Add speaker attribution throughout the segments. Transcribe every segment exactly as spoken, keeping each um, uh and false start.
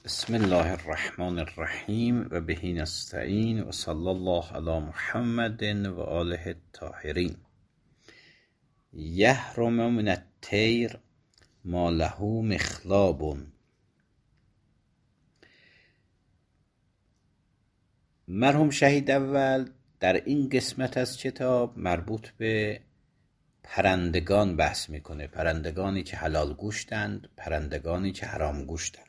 Speaker 1: بسم الله الرحمن الرحیم و به نستعین و صلی الله علی محمد و آله الطاهرین. یحرم من الطیر ما له مخلاب. مرحوم شهید اول در این قسمت از کتاب مربوط به پرندگان بحث میکنه، پرندگانی که حلال گوشتند، پرندگانی که حرام گوشتند.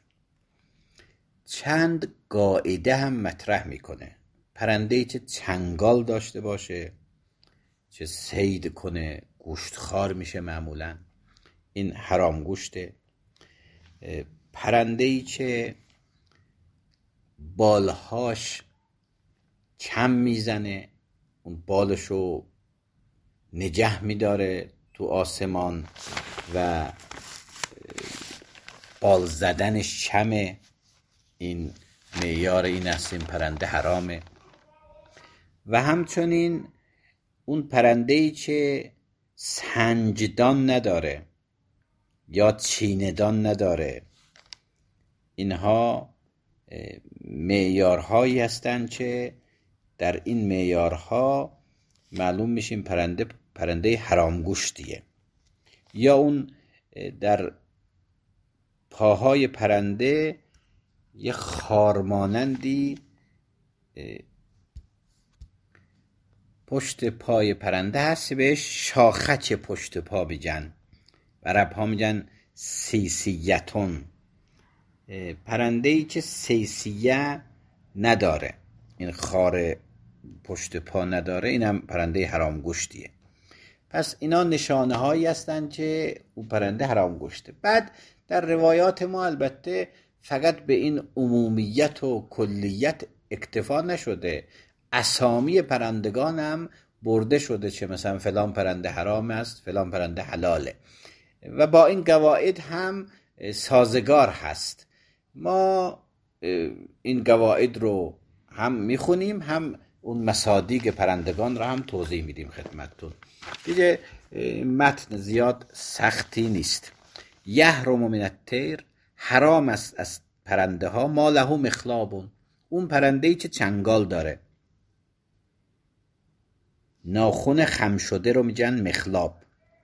Speaker 1: چند قاعده هم مطرح میکنه. پرنده‌ای که چنگال داشته باشه، چه صید کنه، گوشتخوار میشه معمولا، این حرام گوشته. پرنده‌ای که بالهاش کم میزنه، اون بالشو نگه میداره تو آسمان و بال زدنش کمه، این معیار این است، این پرنده حرامه. و همچنین اون پرنده‌ای که سنجدان نداره یا چیندان نداره، اینها معیارهایی هستند که در این معیارها معلوم میشه این پرنده پرنده حرام گوشتیه. یا اون در پاهای پرنده یه خارمانندی پشت پای پرنده هست، بهش شاخچ پشت پا میگن، عرب ها میگن سیسیتون. پرنده‌ای که سیسیه نداره، این خار پشت پا نداره، اینم پرنده حرام گوشتیه. پس اینا نشانه هایی هستن که اون پرنده حرام گوشته. بعد در روایات ما البته فقط به این عمومیت و کلیت اکتفا نشده، اسامی پرندگان هم برده شده که مثلا فلان پرنده حرام است، فلان پرنده حلاله و با این قواعد هم سازگار هست. ما این قواعد رو هم میخونیم، هم اون مصادیق پرندگان رو هم توضیح میدیم خدمتتون. دیگه متن زیاد سختی نیست. یحرم من الطیر، حرام است از پرنده ها، ما له مخلاب، اون پرنده‌ای که چنگال داره، ناخن خم شده رو میگن مخلاب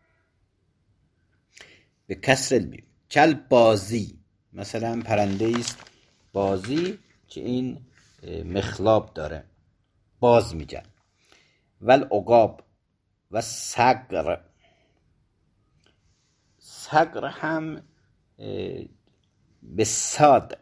Speaker 1: به کسر المیم. کل بازی، مثلا پرنده‌ای است بازی که این مخلاب داره، باز میگن. ول عقاب و صقر، صقر هم به صاد،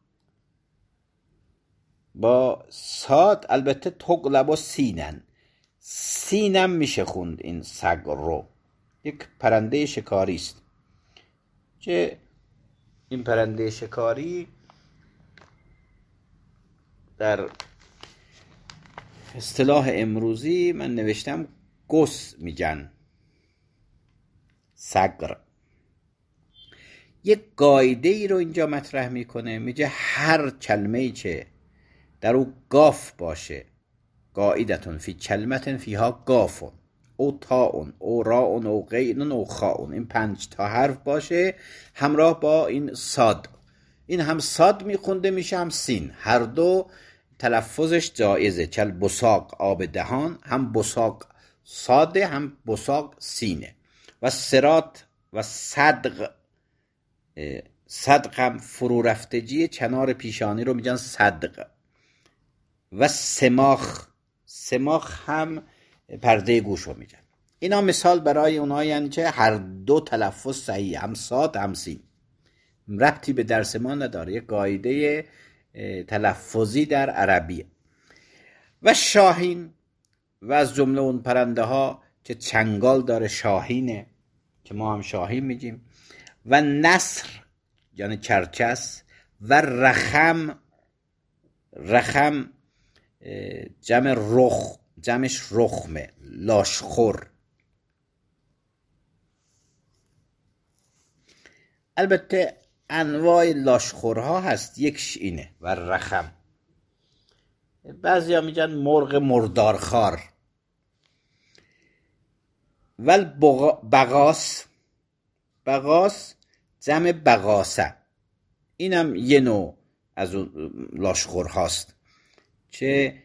Speaker 1: با صاد البته تقلب و سینن، سینم میشه خوند این صقر رو. یک پرنده شکاری است که این پرنده شکاری در اصطلاح امروزی من نوشتم گس میگن، صقر. یک قاعده ای رو اینجا مطرح میکنه، میگه هر کلمه‌ای که در او گاف باشه، قاعدتون فی کلمتن فیها گافون او تاون او راون او غینون او خاون، این پنج تا حرف باشه همراه با این صاد، این هم صاد میخونده میشه هم سین، هر دو تلفظش جایزه. کل بساق آب دهان، هم بساق صاده هم بساق سینه. و صراط و صدق، صدق هم فرو رفتگی کنار پیشانی رو میگن صدق. و سماخ، سماخ هم پرده گوش رو میگن. اینا مثال برای اونایی هستند که هر دو تلفظ صحیح، هم صاد هم سین، ربطی به درس ما نداره، یک قاعده تلفظی در عربیه. و شاهین، و از جمله اون پرنده ها که چنگال داره شاهینه که ما هم شاهین میگیم. و نسر یعنی کرکس. و رخم، رخم جمع رخ، جمعش رخمه، لاشخور. البته انواع لاشخورها هست، یکش اینه و رخم. بعضی ها میگن مرغ مردارخوار. و بغاس، بغاس جمع بغاسه، اینم یه نوع از اون لاشخور هاست. چه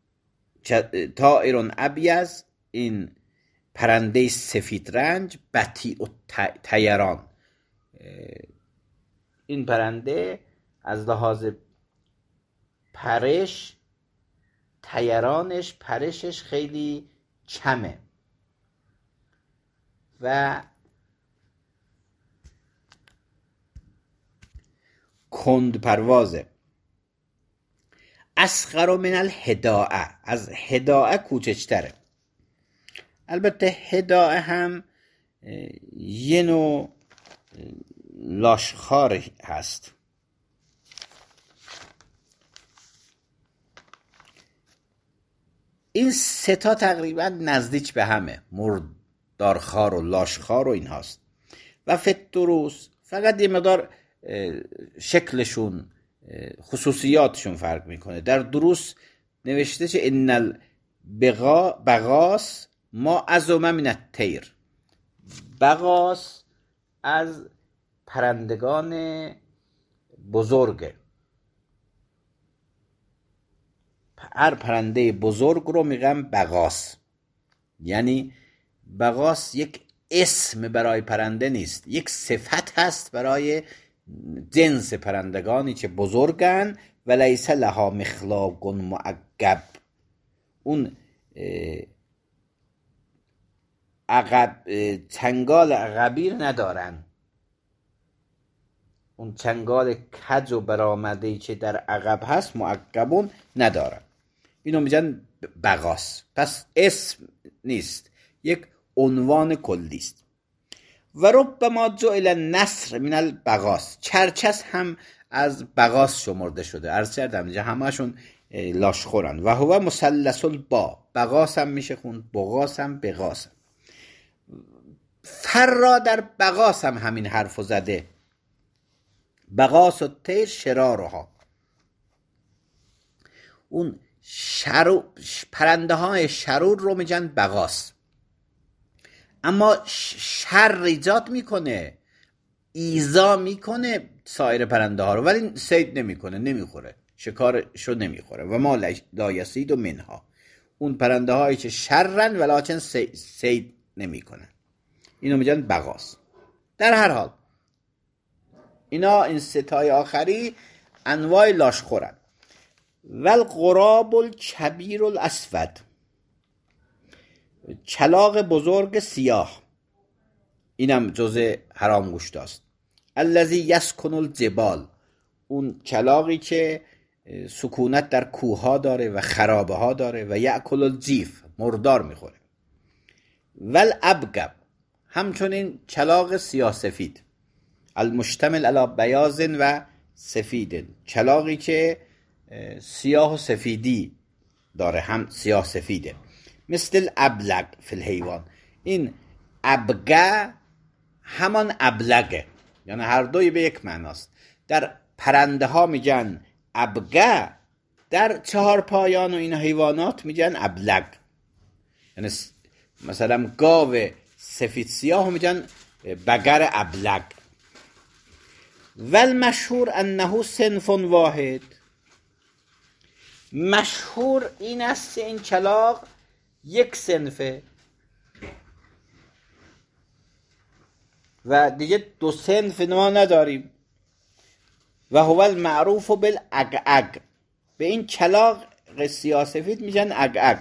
Speaker 1: طائر ابیض، این پرنده سفید رنج، بطیء الطیران، این پرنده از لحاظ پرش، طیرانش، پرشش خیلی کمه و کند پروازه. اصغر من الهداء، از هداء کوچکتره. البته هداء هم یه نوع لاشخوار هست. این سه تا تقریبا نزدیک به همه، مردارخوار و لاشخوار و این هاست. و فت دروس فقط یه مقدار شکلشون، خصوصیاتشون فرق میکنه. در دروس نوشته چه ان البغاس ما عظم من الطیر، بغاس از پرندگان بزرگه. هر پرنده بزرگ رو میگم بغاس. یعنی بغاس یک اسم برای پرنده نیست، یک صفت هست برای جنس پرندگانی که بزرگن و لیس لها مخلاق معقب. اون عقب چنگال عقبی ندارن، اون چنگال کج و برآمده‌ای که در عقب هست معقبون ندارن. اینو میگن بغاس. پس اسم نیست، یک عنوان کلی است. و ربما جعل النسر من البغاس، چرچس هم از بغاس شمرده شده. عرض کردم اینجا همشون لاشخورن. و هو مثلث البا، بغاس هم میشه خوند، بغاس هم بغاس هم. فرا در بغاس هم همین حرفو زده، بغاس و طیر شرارها. اون شرو پرنده های شرور رو میگن بغاس. اما شر ایجاد میکنه، ایزا میکنه سایر پرنده ها رو، ولی صید نمیکنه، نمیخوره، شکارشو نمیخوره. و ما لا یصید و منها، اون پرنده هایی که شرن ولکن صید نمیکنن، اینو میگن بغاس. در هر حال اینا، این ستای آخری انواع لاشخورن. والغراب الکبیر الاسود، چلاق بزرگ سیاه، اینم جزء حرام گوشت است. الذی یسکن الجبال، اون چلاقی که سکونت در کوه ها داره و خرابه ها داره. و یأکل الجیف، مردار میخوره. والابگب، همچنین چلاق سیاه سفید، المشتمل علی بیاض و سفید، چلاقی که سیاه و سفیدی داره، هم سیاه سفیده. مثل الابلق فی الحیوان، این ابگه همان ابلقه، یعنی هر دوی به یک معناست. در پرنده ها میگن ابگه، در چهار پایان و این حیوانات میگن ابلق. یعنی مثلا گاو سفید سیاه میگن بگر ابلق. والمشهور انه صنف واحد، مشهور این است این چلاق یک صنفه و دیگه دو صنف ما نداریم. و هو المعروف بالاگعگ، به این چلاق سیاه سفید میگن اگعگ.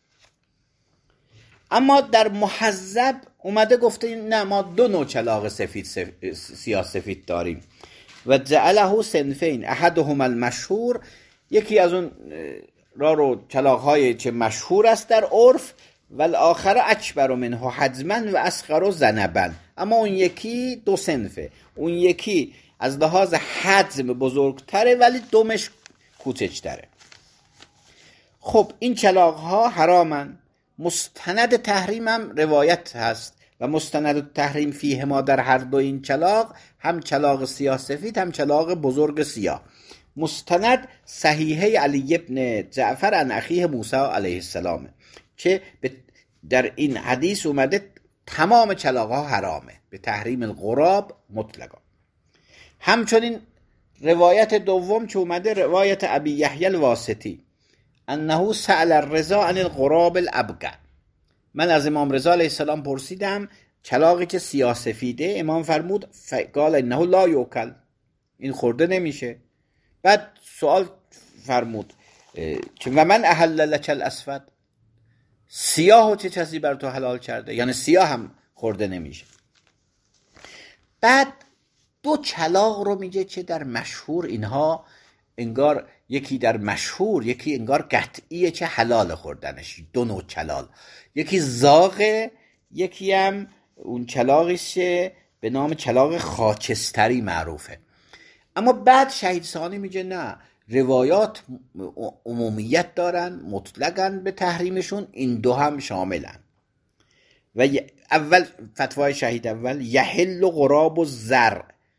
Speaker 1: اما در محذب اومده گفته نه، ما دو نوع چلاق سفید سف... سیاه سفید داریم. و جعله صنفین احدهما المشهور، یکی از اون را رو چلاق های که مشهور است در عرف، و الاخر اکبر منه حجما و اصغر ذنبا، اما اون یکی دو صنفه، اون یکی از لحاظ حجم بزرگتره ولی دمش کوچکتره. خب این چلاق ها حرامن. مستند تحریم هم روایت هست و مستند تحریم فیه ما در هر دو این چلاق، هم چلاق سیاه سفید هم چلاق بزرگ سیاه. مستند صحیحه علی ابن جعفر عن اخیه موسی علیه السلام که در این حدیث اومده تمام چلاق ها حرامه، به تحریم الغراب مطلقا. همچنین روایت دوم که اومده روایت ابی یحیی الواسطی انه سأل الرضا عن الغراب الابقع. من از امام رضا علیه السلام پرسیدم چلاقی که سیاه‌سفیده، امام فرمود قال انه لا یوکل، این خورده نمیشه. بعد سوال فرمود و من احل لک الاسود، سیاه و چه کسی بر تو حلال کرده؟ یعنی سیاه هم خورده نمیشه. بعد دو چلاق رو میگه که در مشهور اینها انگار یکی در مشهور یکی انگار قطعیه که حلال خوردنش، دو نوع چلال، یکی زاغه، یکی هم اون چلاقیش به نام چلاق خاکستری معروفه. اما بعد شهید ثانی میگه نه، روایات عمومیت دارن، مطلقاً به تحریمشون، این دو هم شاملن. و اول فتوای شهید اول یحل غراب و زر،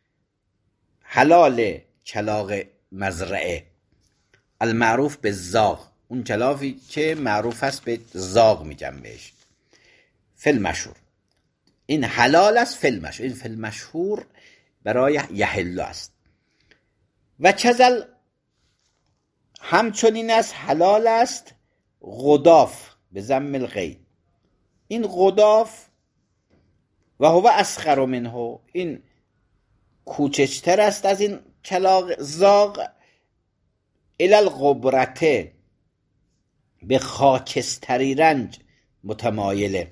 Speaker 1: حلال چلاق مزرعه، المعروف به زاغ، اون چلاقی که معروف است به زاغ میگن بهش، فل مشهور، این حلال است، فل مشهور، این فل مشهور برای یحل است. و چزل همچنین است، حلال است غداف به ضم الغین، این غداف و هو اصغر منه، این کوچکتر است از این چلاق زاغ، الی الغبرته، به خاکستری رنج متمایله.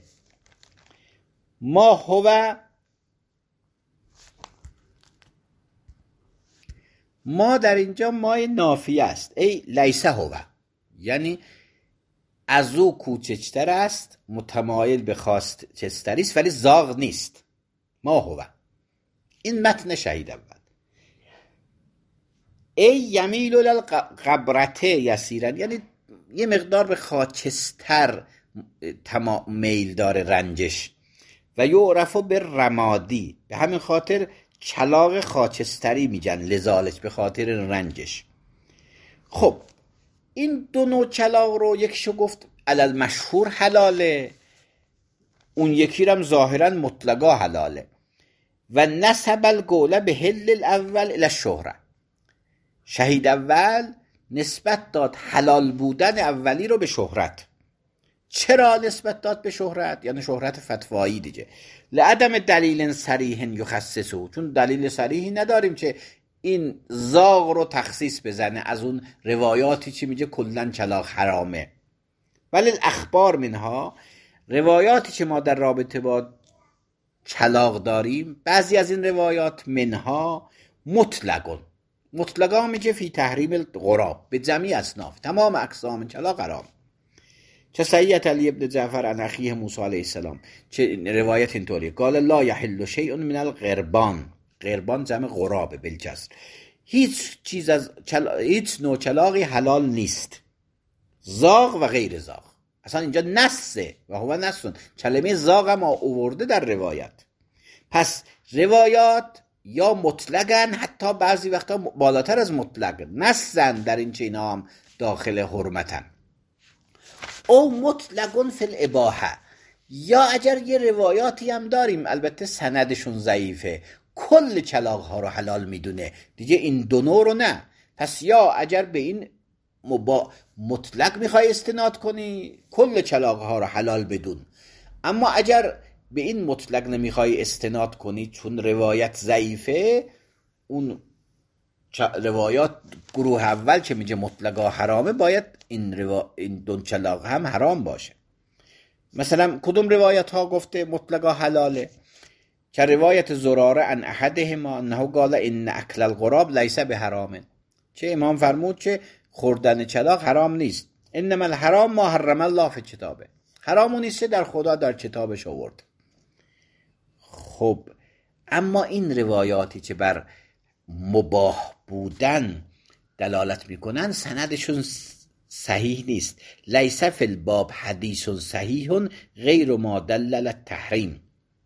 Speaker 1: ما هو، ما در اینجا مای نافیه است، ای لیس هو، یعنی از او کوچکتر است، متمایل به خاکستری است، ولی زاغ نیست. ما هو، این متن شهید اول. ای یمیل الغبرته یسیرا، یعنی یه مقدار به خاکستر میل داره رنجش. و یعرف به رمادی، به همین خاطر چلاق خاکستری میگن، لذالک به خاطر رنجش. خب این دو نوع چلاق رو یکیشو گفت علل مشهور حلاله، اون یکی رو هم ظاهرا مطلقا حلاله. و نسب القول به حل الاول الی الشهره، شهید اول نسبت داد حلال بودن اولی رو به شهرت. چرا نسبت داد به شهرت؟ یعنی شهرت فتوایی دیگه. لعدم دلیل صریح یخصصه، چون دلیل صریحی نداریم که این زاغ رو تخصیص بزنه از اون روایاتی چی میگه کلن چلاق حرامه. ولی الاخبار منها، روایاتی که ما در رابطه با چلاق داریم، بعضی از این روایات منها مطلقون، مطلقا میگه فی تحریم الغراب به جمعی اصناف، تمام اقسام چلاق حرام. چه سیدت علی ابن جعفر عن اخیه موسی علیه السلام، چه روایت اینطوری قال لا یحل شیء من القربان، قربان جمع غرابه بالجزر، هیچ چیز از چل... هیچ نوع چلاقی حلال نیست، زاغ و غیر زاغ. اصلا اینجا نسه و هو نسون، کلمه زاغ هم آورده در روایت. پس روایات یا مطلقن، حتی بعضی وقتا بالاتر از مطلق نسن در این چه اینا هم داخل حرمتن، او مطلقون فی الاباحه، یا اگر یه روایاتی هم داریم البته سندشون ضعیفه، کل چلاق ها رو حلال میدونه دیگه، این دو نوع رو نه. پس یا اگر به این مبا... مطلق میخوای استناد کنی کل چلاق ها رو حلال بدون، اما اگر به این مطلق نمیخوای استناد کنی چون روایت ضعیفه، اون روایات گروه اول که میگه مطلقا حرامه، باید این, روا... این دون چلاق هم حرام باشه. مثلا کدوم روایت ها گفته مطلقا حلاله؟ که روایت زراره ان احدهما انه قال ان اکل الغراب لیس بحرام، چه امام فرمود که خوردن چلاق حرام نیست، انما الحرام ما حرم الله فی کتابه، حرام نیست که در خدا در کتابش آورد. خب اما این روایاتی که بر مباح بودن دلالت میکنن سندشون صحیح نیست. لیس فی الباب حدیث صحیح غیر ما دلل التحریم،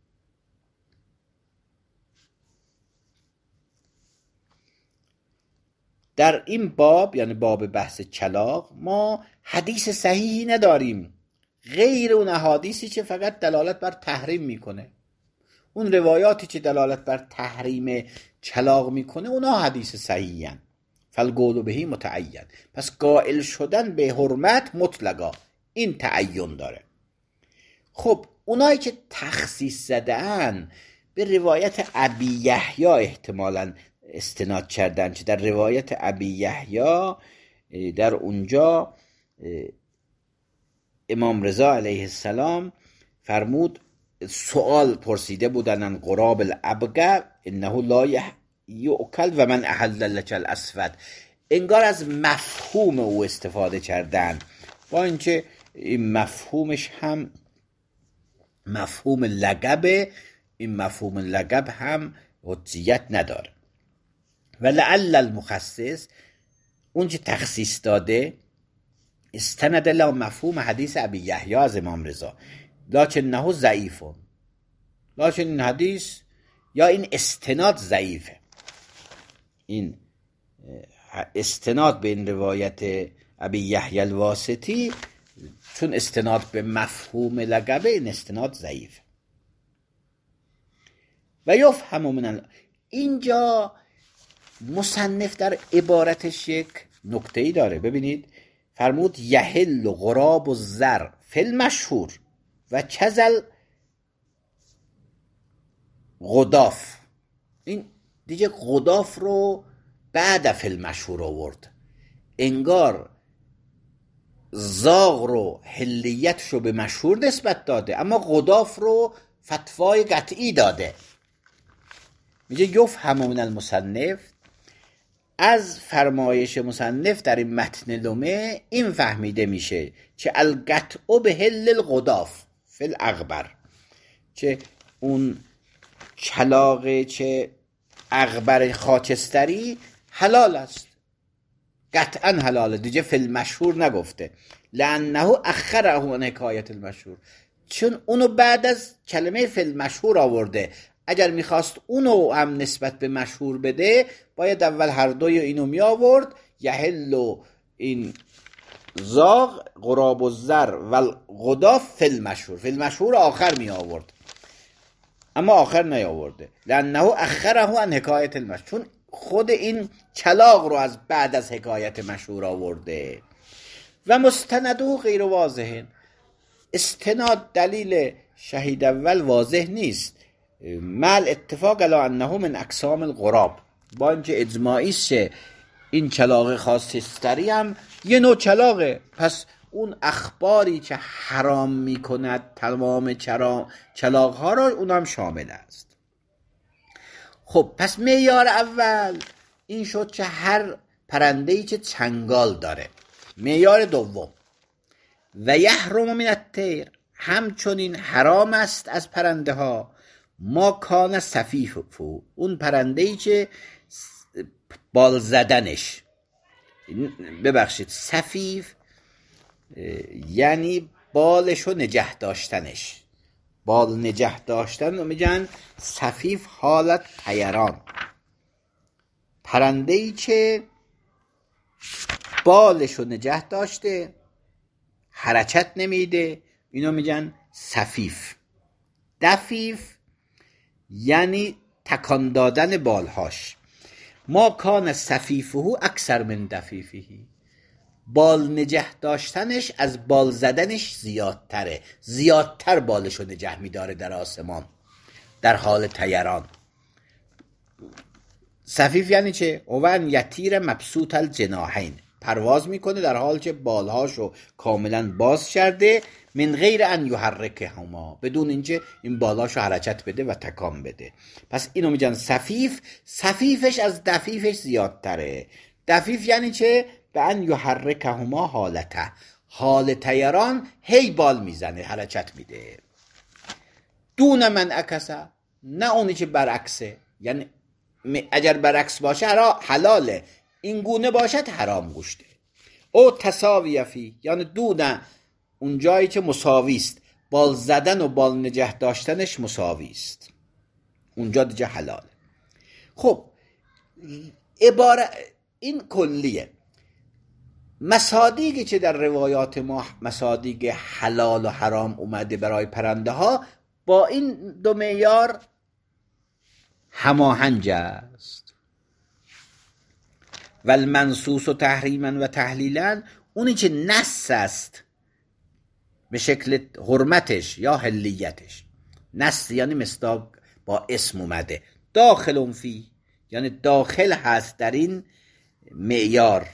Speaker 1: در این باب یعنی باب بحث چلاق ما حدیث صحیحی نداریم غیر اون احادیثی که فقط دلالت بر تحریم میکنه. اون روایاتی که دلالت بر تحریم چلاق میکنه اونا حدیث صحیحن. فالقول بهی متعین، پس قائل شدن به حرمت مطلقا این تعین داره. خب اونایی که تخصیص زدن به روایت ابی یحیی احتمالاً استناد کردن، که در روایت ابی یحیی در اونجا امام رضا علیه السلام فرمود، سوال پرسیده بودن عن غراب الابقع انه لا یؤکل و من احل لك الاسود، انگار از مفهوم او استفاده کردن، با اینکه این مفهومش هم مفهوم لقبه، این مفهوم لقب هم حجیت نداره. و لعل المخصص اون که تخصیص داده استند له مفهوم حدیث ابی یحیی از امام رضا، لکنه ضعیف، لکن این حدیث یا این استناد ضعیفه. این استناد به این روایت ابی یحیی الواسطی چون استناد به مفهوم لقبه، این استناد ضعیفه. و یفهم من اینجا مصنف در عبارتش یک نکته‌ای داره. ببینید فرمود یحل غراب الزر فی المشهور و کذل غداف. این دیگه غداف رو بعد فی المشهور آورد، انگار زاغ رو حلیتش رو به مشهور نسبت داده، اما غداف رو فتوای قطعی داده. میگه یفهم من المصنف، از فرمایش مصنف در این متن لمعه این فهمیده میشه که القطع به حل الغداف فی الاغبر، که اون چلاقه چه اغبر خاکستری حلال است، قطعا حلاله، دیگه فی المشهور نگفته، لانه اخره عن حکایت المشهور، چون اونو بعد از کلمه فی المشهور آورده. اگر میخواست اونو هم نسبت به مشهور بده باید اول هر دوی اینو می آورد، یحل این زاغ غراب الزر و غداف فی المشهور، فی المشهور آخر می آورد، اما آخر نیاورده، لانه اخره عن حکایت المشهور، چون خود این چلاق رو از بعد از حکایت مشهور آورده. و مستندو غیر واضح، استناد دلیل شهید اول واضح نیست، مال اتفاق علی انه من اقسام الغراب، با اینکه اجماعی شه این چلاق خاکستری هم یه نوع چلاقه، پس اون اخباری که حرام میکند تمام چلاق ها را اونم شامل است. خب پس معیار اول این شد که هر پرنده‌ای که چنگال داره. معیار دوم و یحرم من الطیر، همچنین حرام است از پرنده ها ما کان سفیف، اون پرنده‌ای که بال زدنش، ببخشید سفیف یعنی بالشو نگه داشتنش، بال نگه داشتن رو میگن سفیف حالت طیران، پرنده‌ای که بالشو نگه داشته حرکت نمیده اینو میگن سفیف. دفیف یعنی تکان دادن بالهاش، ما کان سفیفه اکثر من دفیفهی، بال نگه داشتنش از بال زدنش زیادتره، زیادتر بالشو نگه میداره در آسمان در حال طیران. سفیف یعنی چه؟ اوان یطیر مبسوط الجناحین، پرواز میکنه در حال که بالهاشو کاملا باز کرده، من غیر ان یحرکهما، بدون اینکه این بالهاشو حرکت بده و تکان بده. پس اینو میگن سفیف، سفیفش از دفیفش زیادتره. دفیف یعنی چه؟ به ان یحرکهما حالته، حال طیران هی بال میزنه حرکت میده. دون من عکسه، نه اونی که برعکسه، یعنی اگر برعکس باشه حلاله، این گونه باشد حرام گوشته. او تساویه فی، یعنی دون اون جایی که مساوی است، بال زدن و بال نگه داشتنش مساوی است، اونجا دیگه حلاله. خب عبارت این کلیه. مصادیقی که در روایات ما مصادیق حلال و حرام اومده برای پرنده ها با این دو معیار هماهنج است. و المنصوص و تحریما و تحلیلا، اونی که نص است به شکل حرمتش یا حلیتش. نص یعنی مصداق با اسم اومده، داخل فی یعنی داخل هست در این معیار.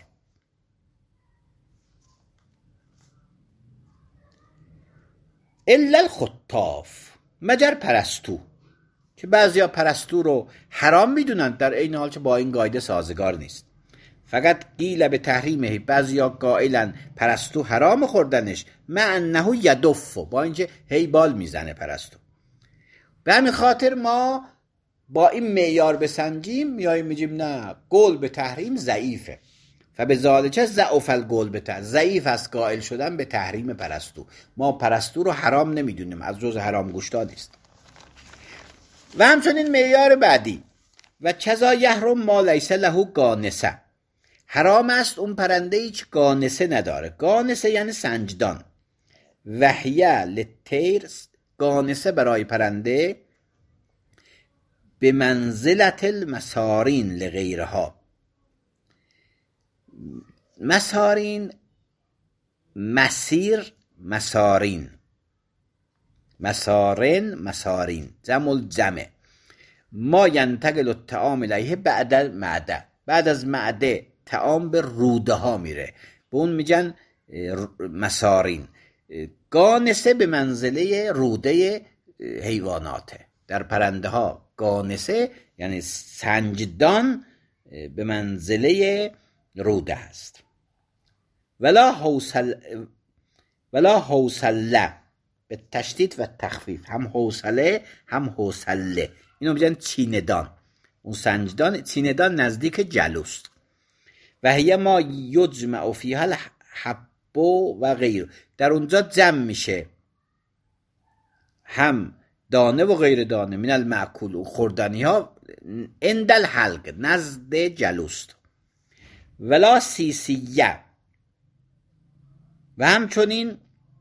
Speaker 1: الا الخطاف، مگر پرستو، که بعضیا پرستو رو حرام میدونن در این حال که با این قاعده سازگار نیست. فقط قیل به تحریمه، بعضیا قائلن پرستو حرام خوردنش، مع انه یدف، با اینکه هی بال میزنه پرستو. به همین خاطر ما با این معیار بسنجیم، میایم میگیم نه، قول به تحریم ضعیفه. فبذالک ضعف القول به تحریم، ضعیف است قائل شدن به تحریم پرستو. ما پرستو رو حرام نمیدونیم، از جز حرام گوشتا نیست. و همچنین معیار بعدی، و کذا یحرم ما لیس له گانسه، حرام است اون پرنده ای که گانسه نداره. گانسه یعنی سنجدان. وحیه للطیر، گانسه برای پرنده به منزلت المسارین لغیرها. مسارین، مسیر، مسارین، مسارن، مسارین، جمع الجمع. ما ینتقل الطعام الیه بعد المعده، بعد از معده طعام به روده ها میره، به اون میگن مسارین. گانسه به منزله روده حیواناته. در پرنده ها گانسه یعنی سنجدان به منزله روده هست. ولا حوصل ولا حوصله به تشدید و تخفیف، هم حوصله هم حوصله، اینو میگن چیندان. اون سنجدان، چیندان نزدیک جلوست. و هی ما یجمع فیها الحب و غیر، در اونجا جمع میشه هم دانه و غیر دانه، من المأکول و خوردنی ها، عند الحلق نزد جلوست. ولا سیسیه، و همچنین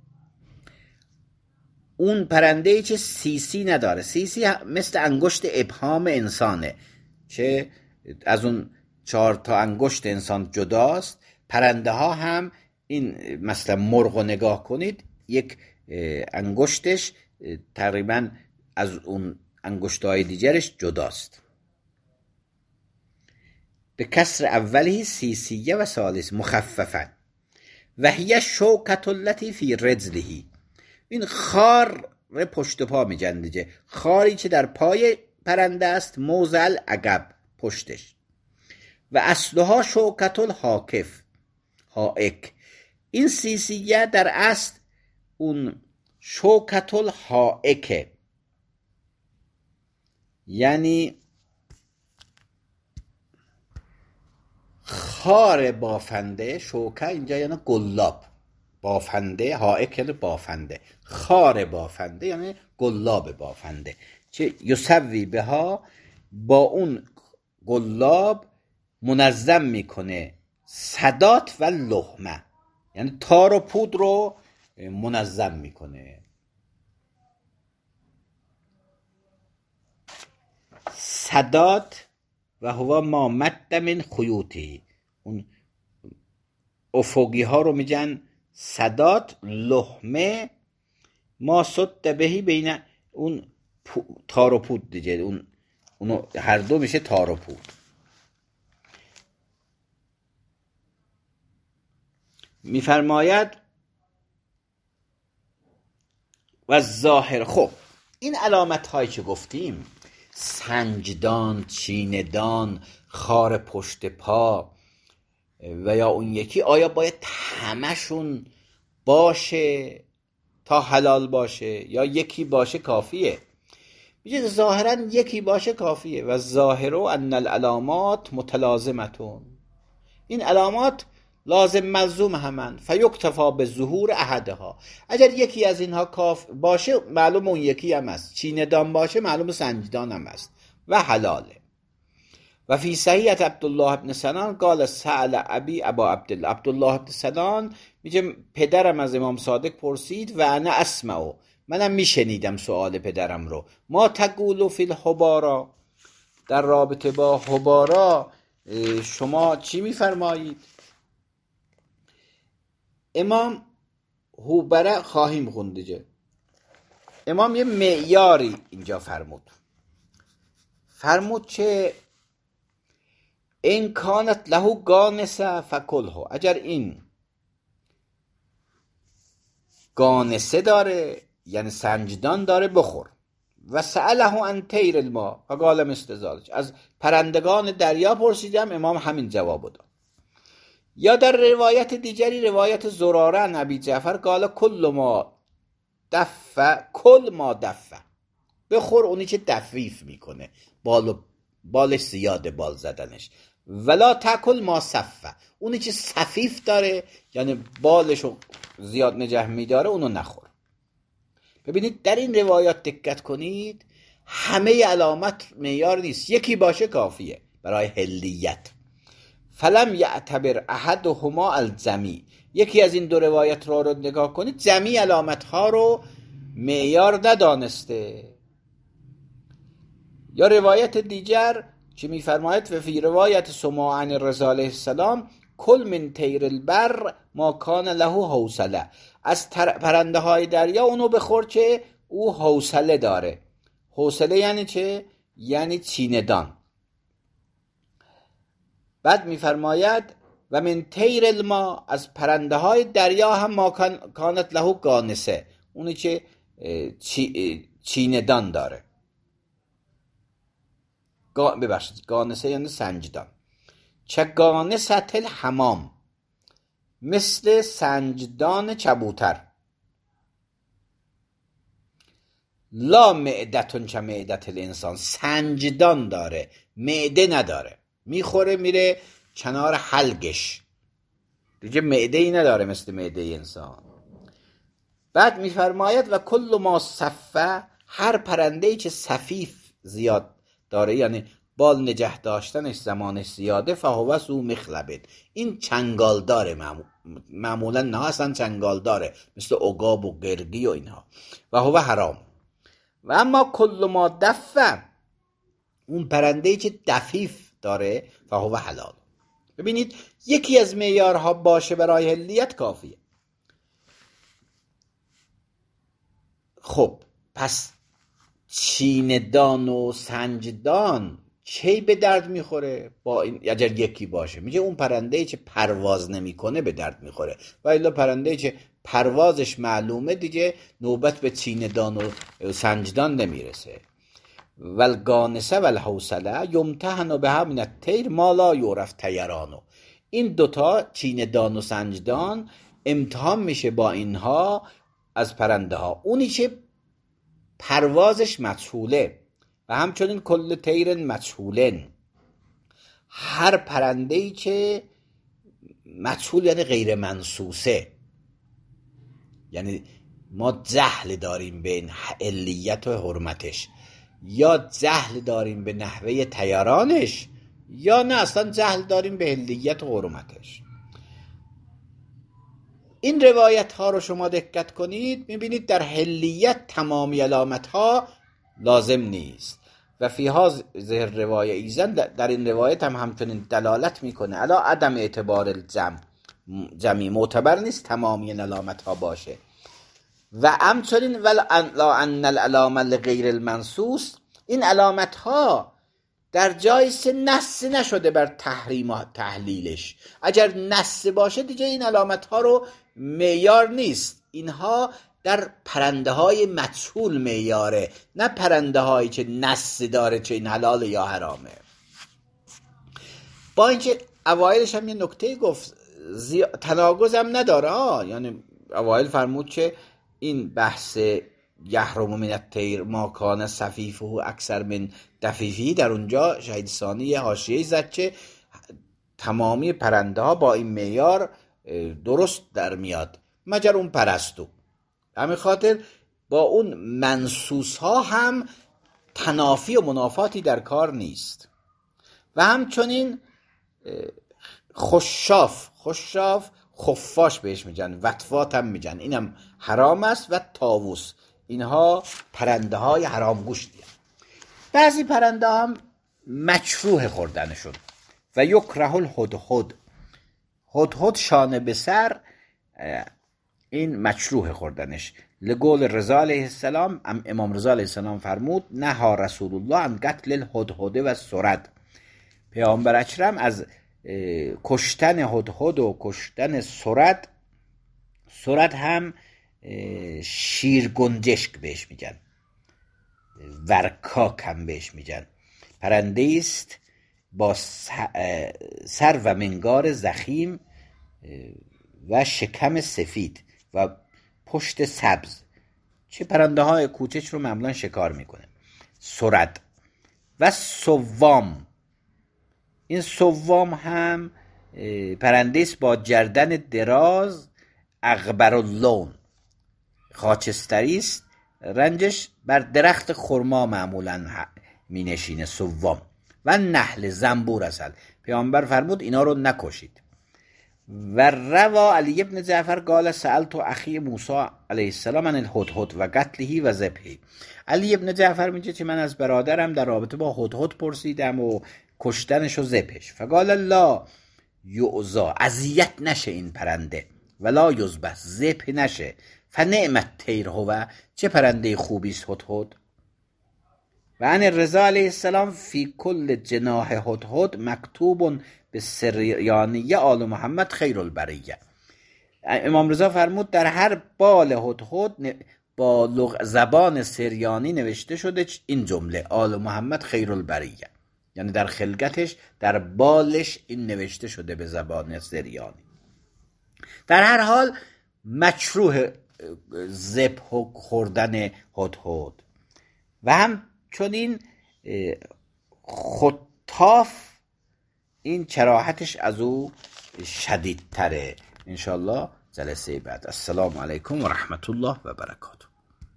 Speaker 1: اون پرنده‌ای که سیسی نداره. سیسی مثل انگشت ابهام انسانه که از اون چهار تا انگشت انسان جداست. پرنده ها هم این، مثلا مرغ رو نگاه کنید، یک انگشتش تقریبا از اون انگشت‌های دیگرش جداست. به کسر اولی سیسیه و ثالث مخففا. و هی شوکت التی فی رجله، این خار پشت پا میگن دیگه، خاری که در پای پرنده است، موزل عقب پشتش. و اصلها شوکت الحاکف، حائک. این سیسیه در اصل اون شوکت الحائکه، یعنی خار بافنده. شوکه اینجا یعنی گلاب، بافنده، حائک یعنی بافنده، خار بافنده یعنی گلاب بافنده، چه یسوی بها، با اون گلاب منظم میکنه صدات و لحمه، یعنی تار و پود رو منظم میکنه. صدات و هوا ما مد من خیوطی، اون افقی ها رو میگن صدات. لحمه ما صد بهی، بین اون تار و پود دیگه، اون اونو هر دو میشه تار و پود. میفرماید و ظاهر. خب این علامت هایی که گفتیم، سنجدان، چیندان، خار پشت پا و یا اون یکی، آیا باید همشون باشه تا حلال باشه یا یکی باشه کافیه؟ میگه ظاهرا یکی باشه کافیه. و ظاهرو ان العلامات متلازمتون، این علامات لازم ملزوم همن. فیکتفا به ظهور احدها، اگر یکی از اینها کاف باشه معلوم اون یکی هم است. چیندان باشه معلوم سنجدان هم است و حلاله. و فی صحیح عبدالله ابن سنان قال سأل ابی ابا عبدالله، عبدالله ابن سنان میگه پدرم از امام صادق پرسید و انا اسمعو، منم میشنیدم سؤال پدرم رو. ما تقولو فی الحبارا، در رابطه با حبارا شما چی میفرمایید؟ امام حبره خواهیم خوندیجه. امام یه معیاری اینجا فرمود فرمود که این کانت له گانسه فکلها، اگر این گانسه داره یعنی سنجدان داره بخور. و سأله عن طیر الماء فقال مثل ذلک، از پرندگان دریا پرسیدم امام همین جواب داد. یا در روایت دیگری، روایت زراره عن ابی جعفر قال کل ما دفع کل ما دفع، بخور اونی که دفیف میکنه، بال بالش زیاده بال زدنش. ولا تاکل ما صفه، اونی که صفیف داره یعنی بالشو زیاد نجه میداره اونو نخور. ببینید در این روایات دقت کنید، همه علامت معیار نیست، یکی باشه کافیه برای حلیت. فلم یعتبر احدهما الجمی، یکی از این دو روایت را رو نگاه کنید، جمی علامت ها رو معیار ندانسته. یا روایت دیگر که میفرماید و فی روایت سماع عن الرضا علیه السلام کل من طیر البر ما کان له حوصله، از پرنده های دریا اونو بخور که او حوصله داره. حوصله یعنی چه؟ یعنی چیندان. بعد میفرماید و من طیر الماء، از پرنده های دریا هم ما کانت له گانسه، اونی که چی چیندان داره. ببخشید گانسه یعنی سنجدان. چه گانسه الحمام، مثل سنجدان کبوتر. لا معدتون چه معدت الانسان، سنجدان داره معده نداره، میخوره میره کنار حلقش دیگه، معده ای نداره مثل معده انسان. بعد میفرماید و کل ما صفه، هر پرنده ای که صفیف زیاد داره یعنی بال نجه داشتنش زمانش زیاده، فهو سو مخلبت، این چنگال داره، معمولا نه اصلا چنگال داره مثل عقاب و گرگی و اینها، و هو حرام. و اما کل ما دفع، اون پرنده‌ای که دفیف داره، فهو حلال. ببینید یکی از معیارها باشه برای حلیت کافیه. خب پس چیندان و سنجدان چی به درد میخوره؟ با این اگر یکی باشه، میگه اون پرنده‌ای که پرواز نمیکنه به درد میخوره، و الا پرنده‌ای که پروازش معلومه دیگه نوبت به چیندان و سنجدان نمیرسه. والگانسه والحوصله یمتحن بها من الطیر ما لا یعرف طیرانه، این دوتا چیندان و سنجدان امتحان میشه با اینها از پرنده ها، اونی که پروازش مجهوله. و همچنین کل طیر مجهولن، هر پرنده‌ای که مجهول یعنی غیر منسوسه، یعنی ما جهل داریم به این علیت و حرمتش، یا جهل داریم به نحوه طیرانش، یا نه اصلا جهل داریم به علیت و حرمتش. این روایت ها رو شما دقت کنید، میبینید در حلیت تمامی علامت ها لازم نیست. و فیها ظهر روایه ایزن، در این روایت هم همچنین دلالت میکنه علا عدم اعتبار الجمع، جمعی معتبر نیست تمامی علامت ها باشه. و همچنین ولا ان العلامه لغیر المنصوص، این علامت ها در جای سه نص نشده بر تحریم و تحلیلش. اگر نص باشه دیگه این علامت ها رو معیار نیست، اینها در پرنده های مجهول معیاره، نه پرنده هایی که نص داره چه این حلال یا حرامه. با اینکه اوایلش هم یه نکته گفت زی... تناقض هم نداره ها، یعنی اوایل فرمود که این بحث یحرم من الطیر ما کان صفیفه اکثر من دفیفی، در اونجا شهید ثانی یه حاشیه‌ای زد که تمامی پرنده ها با این معیار درست در میاد مگر اون پرستو. همین خاطر با اون منصوص ها هم تنافی و منافاتی در کار نیست. و همچنین خشاف، خشاف خفاش بهش میگن، وطفات هم میگن، اینم حرام است. و طاووس، اینها پرنده های حرام گوشتی. بعضی پرنده هم مکروه خوردنشون. و یکره الهدهد، هدهد شانه به سر، این مکروه خوردنش. لقول رضا علیه السلام، امام رضا علیه السلام فرمود نهی رسول الله عن قتل الهدهد و السرد، پیامبر اکرم از کشتن هدهد و کشتن سرد. سرد هم شیر گنجشک بهش میگن، ورکاک هم بهش میگن. پرنده است با سر و منگار ضخیم و شکم سفید و پشت سبز. چه پرنده های کوچک رو معمولا شکار میکنه. سرد. و سوام، این سوام هم پرنده است با گردن دراز، اغبر اللون، خاکستری است، رنجش بر درخت خرما معمولا می نشینه. سوام. و نحل، زنبور اصل، پیامبر فرمود اینا رو نکشید. و روا علی ابن جعفر قال سألت اخی موسی علیه السلام عن الهدهد و قتله و ذبحه. علی ابن جعفر میگه که من از برادرم در رابطه با هدهد پرسیدم و کشتنش و ذبحش. فقال لا یعزا، اذیت نشه این پرنده، ولا یذبح، ذبح نشه. فنعمت طیر هو، چه پرنده خوبی است هدهد. و عن رضا علیه السلام فی کل جناح هدهد مکتوب به سریانیه آل محمد خیر البریه. امام رضا فرمود در هر بال هدهد با زبان سریانی نوشته شده این جمله آل محمد خیر البریه، یعنی در خلقتش در بالش این نوشته شده به زبان سریانی. در هر حال مکروه ذبح و خوردن هدهد. و هم چون این خطاف این کراهتش از او شدیدتره. انشالله جلسه بعد. السلام علیکم و رحمت الله و برکاته.